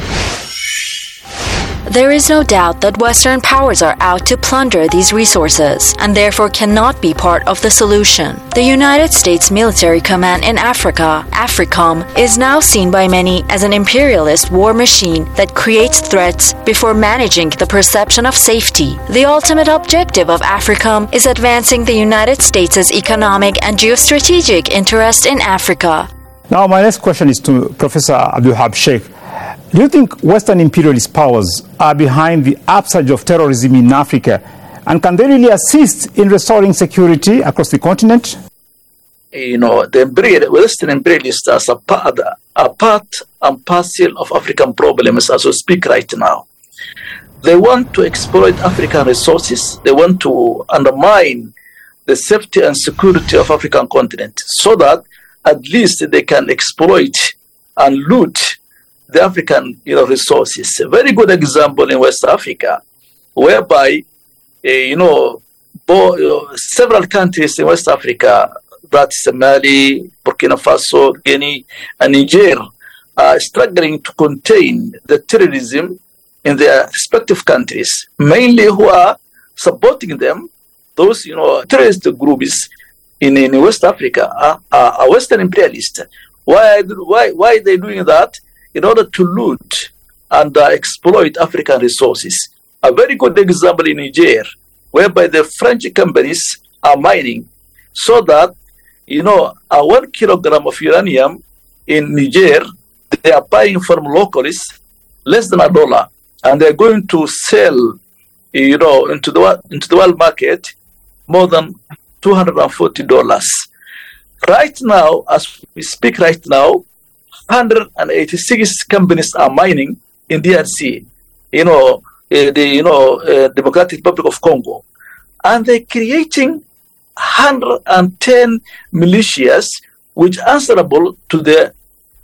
There is no doubt that Western powers are out to plunder these resources and therefore cannot be part of the solution. The United States Military Command in Africa, AFRICOM, is now seen by many as an imperialist war machine that creates threats before managing the perception of safety. The ultimate objective of AFRICOM is advancing the United States' economic and geostrategic interest in Africa.
Now, my next question is to Professor Abdulwahab Sheikh. Do you think Western imperialist powers are behind the upsurge of terrorism in Africa, and can they really assist in restoring security across the continent?
The Western imperialists are part and parcel of African problems as we speak right now. They want to exploit African resources. They want to undermine the safety and security of African continent so that at least they can exploit and loot the African resources. A very good example in West Africa, whereby several countries in West Africa, that's Mali, Burkina Faso, Guinea, and Niger, are struggling to contain the terrorism in their respective countries. Mainly who are supporting them, those terrorist groups in West Africa are Western imperialists. Why are they doing that? In order to loot and exploit African resources. A very good example in Niger, whereby the French companies are mining, so that, a 1 kilogram of uranium in Niger, they are buying from locals less than $1, and they're going to sell, into the world market more than $240. Right now, as we speak right now, 186 companies are mining in DRC, the Democratic Republic of Congo, and they're creating 110 militias which are answerable to the,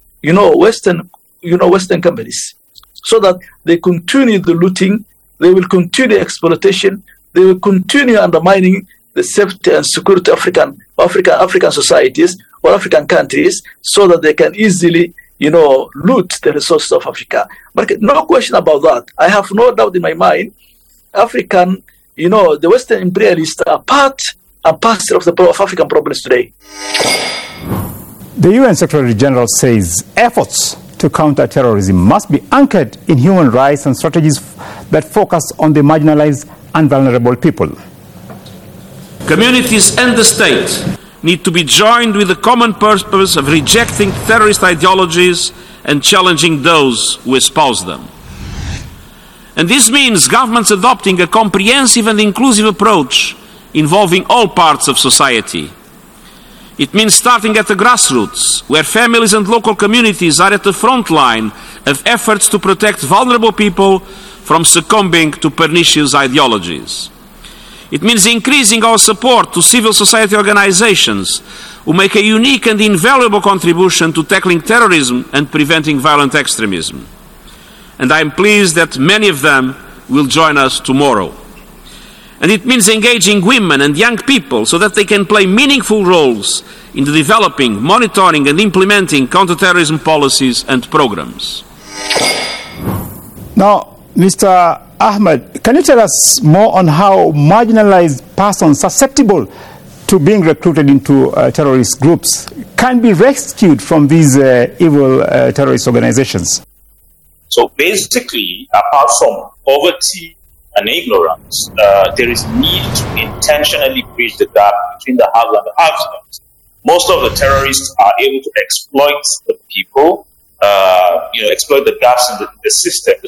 Western companies, so that they continue the looting, they will continue exploitation, they will continue undermining the safety and security of African societies or African countries, so that they can easily, loot the resources of Africa. But no question about that. I have no doubt in my mind, the Western imperialists are part and parcel of African problems today.
The UN Secretary General says efforts to counter terrorism must be anchored in human rights and strategies that focus on the marginalized and vulnerable people.
Communities and the state need to be joined with the common purpose of rejecting terrorist ideologies and challenging those who espouse them. And this means governments adopting a comprehensive and inclusive approach involving all parts of society. It means starting at the grassroots, where families and local communities are at the front line of efforts to protect vulnerable people from succumbing to pernicious ideologies. It means increasing our support to civil society organizations who make a unique and invaluable contribution to tackling terrorism and preventing violent extremism. And I am pleased that many of them will join us tomorrow. And it means engaging women and young people so that they can play meaningful roles in the developing, monitoring and implementing counterterrorism policies and programs.
Now, Mr. Ahmed, can you tell us more on how marginalized persons susceptible to being recruited into terrorist groups can be rescued from these evil terrorist organizations?
So basically, apart from poverty and ignorance, there is need to intentionally bridge the gap between the haves and the have-nots. Most of the terrorists are able to exploit the people, exploit the gaps in the system, the